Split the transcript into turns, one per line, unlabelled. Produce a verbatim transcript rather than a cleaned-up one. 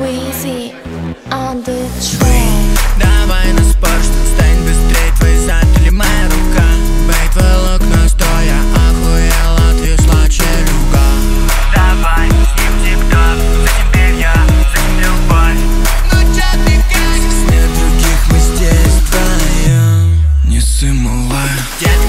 Weezy on the track.
Давай на спор, что стань быстрей, твой зад или моя рука. Бей твой лук настоя, охуела, отвисла челюга.
Давай, с ним тик-ток, за тебе я, за ним любовь.
Ну чё ты как? Здесь нет других, мы здесь вдвоем. Не сымулай.